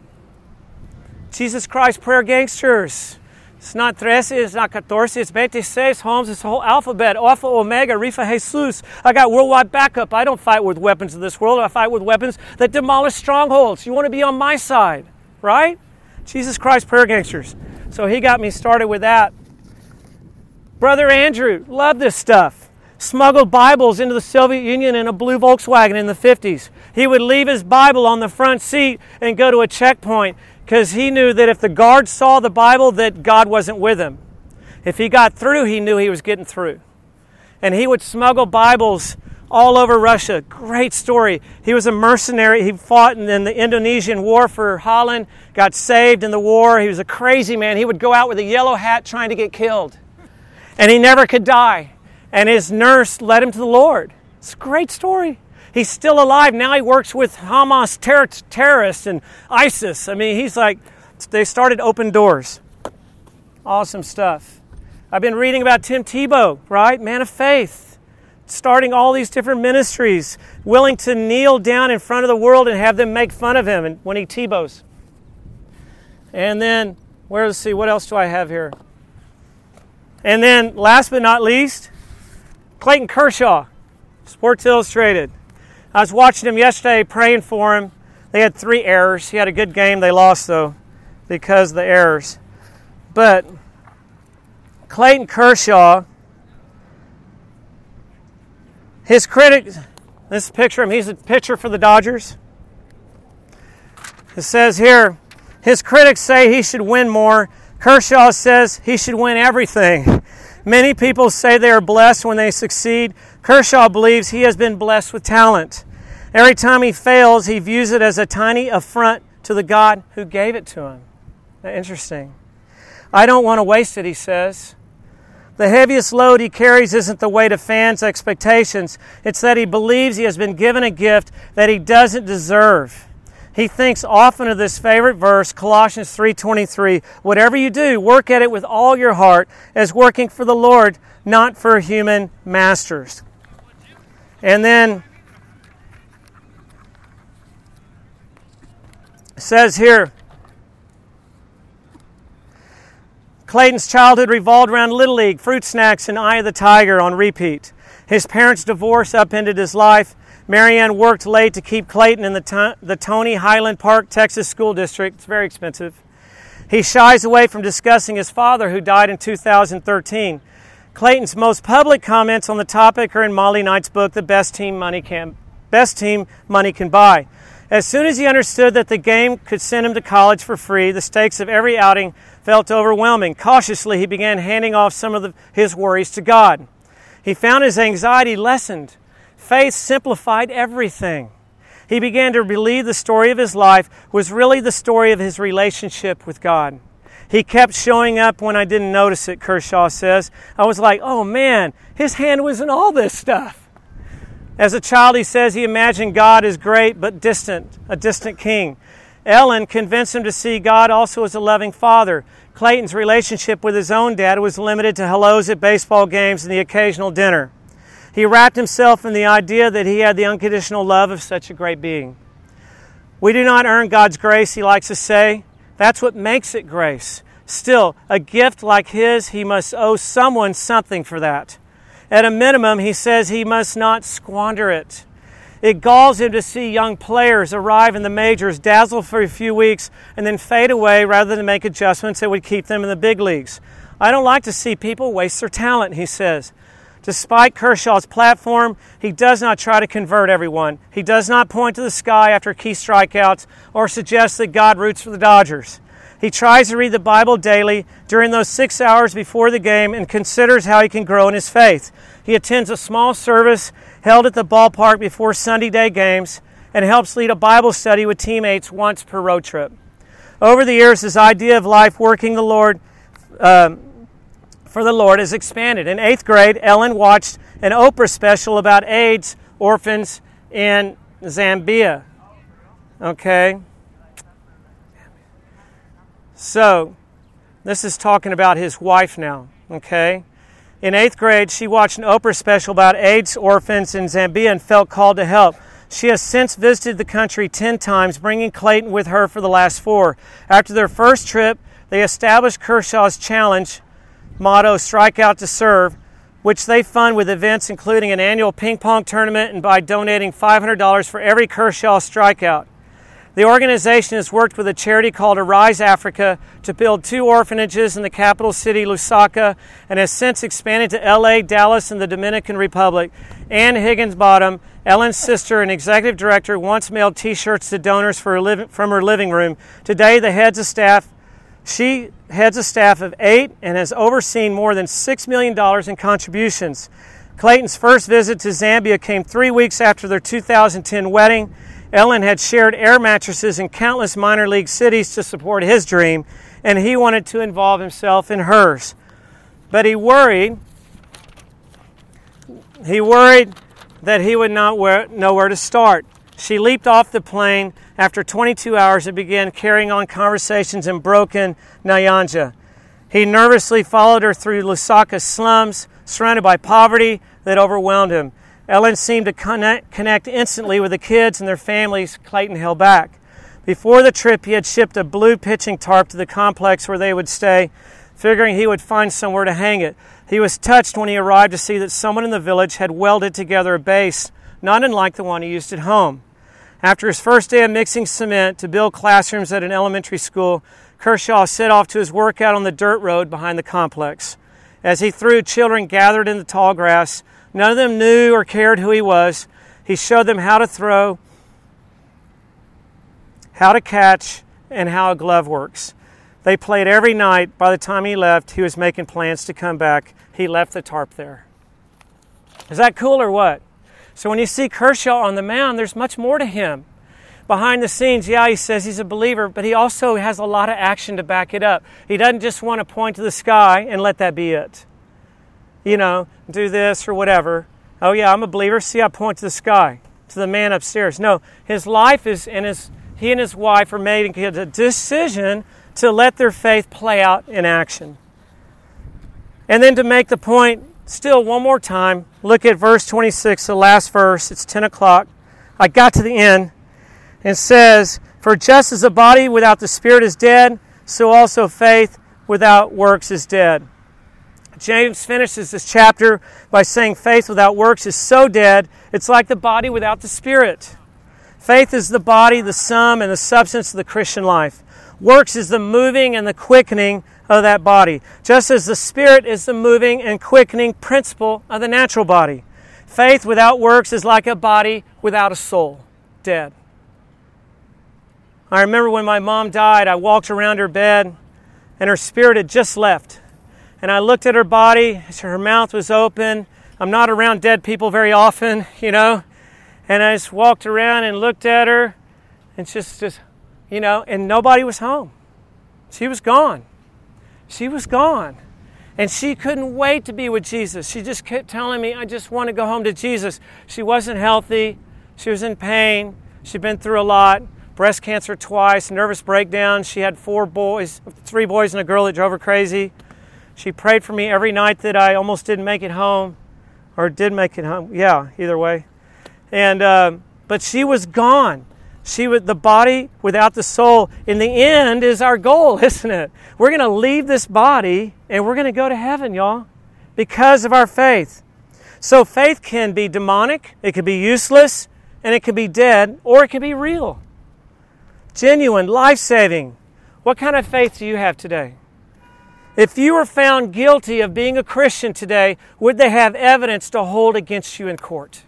Jesus Christ Prayer Gangsters. It's not 13, it's not 14, it's 26, Holmes, it's the whole alphabet. Alpha, Omega, Rifa, Jesus. I got worldwide backup. I don't fight with weapons of this world. I fight with weapons that demolish strongholds. You want to be on my side, right? Jesus Christ Prayer Gangsters. So he got me started with that. Brother Andrew, loved this stuff. Smuggled Bibles into the Soviet Union in a blue Volkswagen in the 50s. He would leave his Bible on the front seat and go to a checkpoint because he knew that if the guards saw the Bible, that God wasn't with him. If he got through, he knew he was getting through. And he would smuggle Bibles all over Russia. Great story. He was a mercenary. He fought in the Indonesian War for Holland, got saved in the war. He was a crazy man. He would go out with a yellow hat trying to get killed. And he never could die. And his nurse led him to the Lord. It's a great story. He's still alive. Now he works with Hamas terrorists and ISIS. I mean, he's like, they started open doors. Awesome stuff. I've been reading about Tim Tebow, right? Man of faith. Starting all these different ministries. Willing to kneel down in front of the world and have them make fun of him when he Tebows. And then, let's see, what else do I have here? And then, last but not least, Clayton Kershaw, Sports Illustrated. I was watching him yesterday, praying for him. They had 3 errors. He had a good game. They lost, though, because of the errors. But Clayton Kershaw, his critics, this picture of him, he's a pitcher for the Dodgers. It says here, his critics say he should win more. Kershaw says he should win everything. Many people say they are blessed when they succeed. Kershaw believes he has been blessed with talent. Every time he fails, he views it as a tiny affront to the God who gave it to him. Interesting. I don't want to waste it, he says. The heaviest load he carries isn't the weight of fans' expectations. It's that he believes he has been given a gift that he doesn't deserve. He thinks often of this favorite verse, Colossians 3:23, whatever you do, work at it with all your heart as working for the Lord, not for human masters. And then it says here, Clayton's childhood revolved around Little League, fruit snacks, and Eye of the Tiger on repeat. His parents' divorce upended his life. Marianne worked late to keep Clayton in the Tony Highland Park, Texas school district. It's very expensive. He shies away from discussing his father, who died in 2013. Clayton's most public comments on the topic are in Molly Knight's book, The Best Team Money Can Buy. As soon as he understood that the game could send him to college for free, the stakes of every outing felt overwhelming. Cautiously, he began handing off some of his worries to God. He found his anxiety lessened. Faith simplified everything. He began to believe the story of his life was really the story of his relationship with God. He kept showing up when I didn't notice it, Kershaw says. I was like, oh man, his hand was in all this stuff. As a child, he says he imagined God as great but distant, a distant king. Ellen convinced him to see God also as a loving father. Clayton's relationship with his own dad was limited to hellos at baseball games and the occasional dinner. He wrapped himself in the idea that he had the unconditional love of such a great being. We do not earn God's grace, he likes to say. That's what makes it grace. Still, a gift like his, he must owe someone something for that. At a minimum, he says he must not squander it. It galls him to see young players arrive in the majors, dazzle for a few weeks, and then fade away rather than make adjustments that would keep them in the big leagues. I don't like to see people waste their talent, he says. Despite Kershaw's platform, he does not try to convert everyone. He does not point to the sky after key strikeouts or suggest that God roots for the Dodgers. He tries to read the Bible daily during those 6 hours before the game and considers how he can grow in his faith. He attends a small service held at the ballpark before Sunday day games and helps lead a Bible study with teammates once per road trip. Over the years, his idea of life working the Lord for the Lord is expanded. In 8th grade, Ellen watched an Oprah special about AIDS orphans in Zambia. Okay? So, this is talking about his wife now. Okay? In 8th grade, she watched an Oprah special about AIDS orphans in Zambia and felt called to help. She has since visited the country 10 times, bringing Clayton with her for the last 4. After their first trip, they established Kershaw's challenge motto, strike out to serve, which they fund with events including an annual ping pong tournament and by donating $500 for every Kershaw strikeout. The organization has worked with a charity called Arise Africa to build 2 orphanages in the capital city, Lusaka, and has since expanded to LA, Dallas, and the Dominican Republic. Ann Higginsbottom, Ellen's sister and executive director, once mailed T-shirts to donors from her living room. Today, she heads a staff of 8 and has overseen more than $6 million in contributions. Clayton's first visit to Zambia came 3 weeks after their 2010 wedding. Ellen had shared air mattresses in countless minor league cities to support his dream, and he wanted to involve himself in hers. But he worried that he would not know where to start. She leaped off the plane after 22 hours and began carrying on conversations in broken Nyanja. He nervously followed her through Lusaka's slums, surrounded by poverty that overwhelmed him. Ellen seemed to connect instantly with the kids and their families Clayton held back. Before the trip, he had shipped a blue pitching tarp to the complex where they would stay, figuring he would find somewhere to hang it. He was touched when he arrived to see that someone in the village had welded together a base, not unlike the one he used at home. After his first day of mixing cement to build classrooms at an elementary school, Kershaw set off to his workout on the dirt road behind the complex. As he threw, children gathered in the tall grass. None of them knew or cared who he was. He showed them how to throw, how to catch, and how a glove works. They played every night. By the time he left, he was making plans to come back. He left the tarp there. Is that cool or what? So when you see Kershaw on the mound, there's much more to him. Behind the scenes, yeah, he says he's a believer, but he also has a lot of action to back it up. He doesn't just want to point to the sky and let that be it. You know, do this or whatever. Oh yeah, I'm a believer. See, I point to the sky, to the man upstairs. No, his life is, he and his wife are making a decision to let their faith play out in action. And then to make the point, still one more time, look at verse 26, the last verse. It's 10 o'clock. I got to the end. And says, for just as the body without the spirit is dead, so also faith without works is dead. James finishes this chapter by saying faith without works is so dead, it's like the body without the spirit. Faith is the body, the sum, and the substance of the Christian life. Works is the moving and the quickening of that body, just as the spirit is the moving and quickening principle of the natural body. Faith without works is like a body without a soul, dead. I remember when my mom died, I walked around her bed, and her spirit had just left. And I looked at her body, her mouth was open. I'm not around dead people very often, you know. And I just walked around and looked at her, and just you know, and nobody was home. She was gone. She was gone. And she couldn't wait to be with Jesus. She just kept telling me, I just want to go home to Jesus. She wasn't healthy. She was in pain. She'd been through a lot. Breast cancer twice, nervous breakdown. She had 3 boys and a girl that drove her crazy. She prayed for me every night that I almost didn't make it home. Or did make it home. Yeah, either way. And but she was gone. She was the body without the soul. In the end is our goal, isn't it? We're going to leave this body and we're going to go to heaven, y'all, because of our faith. So faith can be demonic, it can be useless, and it can be dead, or it can be real. Genuine, life-saving. What kind of faith do you have today? If you were found guilty of being a Christian today, would they have evidence to hold against you in court?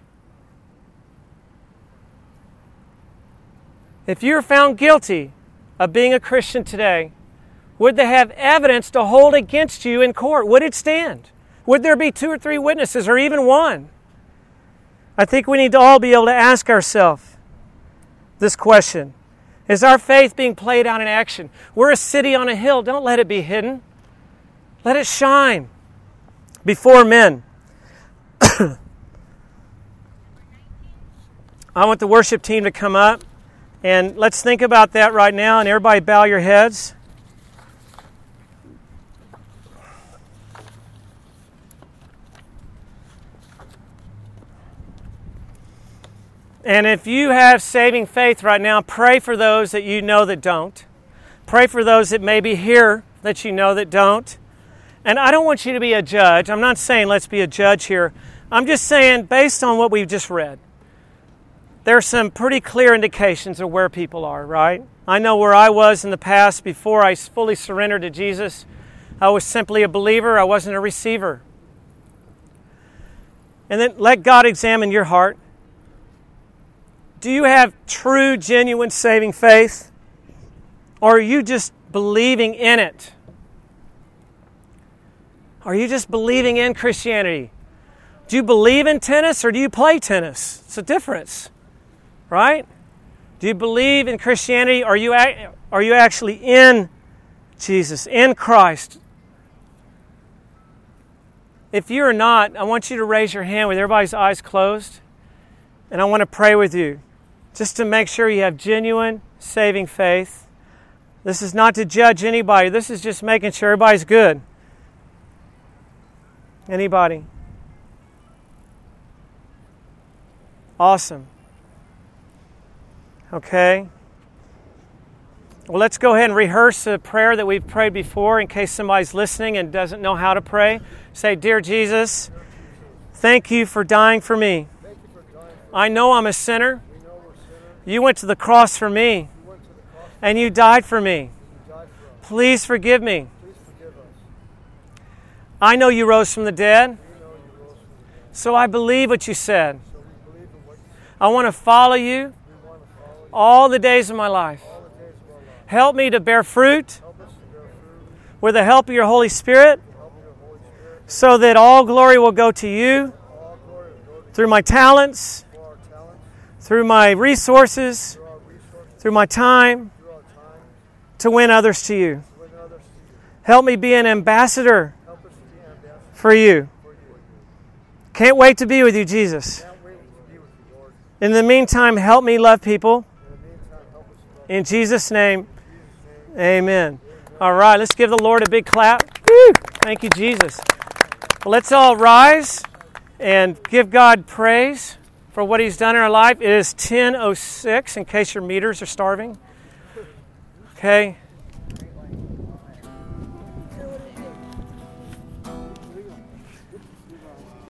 If you were found guilty of being a Christian today, would they have evidence to hold against you in court? Would it stand? Would there be 2 or 3 witnesses or even one? I think we need to all be able to ask ourselves this question. Is our faith being played out in action? We're a city on a hill. Don't let it be hidden. Let it shine before men. I want the worship team to come up. And let's think about that right now. And everybody bow your heads. And if you have saving faith right now, pray for those that you know that don't. Pray for those that may be here that you know that don't. And I don't want you to be a judge. I'm not saying let's be a judge here. I'm just saying based on what we've just read, there's some pretty clear indications of where people are, right? I know where I was in the past before I fully surrendered to Jesus. I was simply a believer. I wasn't a receiver. And then let God examine your heart. Do you have true, genuine, saving faith? Or are you just believing in it? Are you just believing in Christianity? Do you believe in tennis or do you play tennis? It's a difference, right? Do you believe in Christianity? Are you actually in Jesus, in Christ? If you're not, I want you to raise your hand with everybody's eyes closed. And I want to pray with you just to make sure you have genuine, saving faith. This is not to judge anybody. This is just making sure everybody's good. Anybody? Awesome. Okay. Well, let's go ahead and rehearse a prayer that we've prayed before in case somebody's listening and doesn't know how to pray. Say, Dear Jesus, thank you for dying for me. I know I'm a sinner. You went to the cross for me, and you died for me. Please forgive me. I know you rose from the dead, so I believe what you said. I want to follow you all the days of my life. Help me to bear fruit with the help of your Holy Spirit so that all glory will go to you through my talents, through my resources, through my time, to win others to you. Help me be an ambassador for you. Can't wait to be with you, Jesus. In the meantime, help me love people. In Jesus' name, amen. All right, let's give the Lord a big clap. Woo! Thank you, Jesus. Well, let's all rise and give God praise for what He's done in our life. It is 10:06, in case your meters are starving. Okay.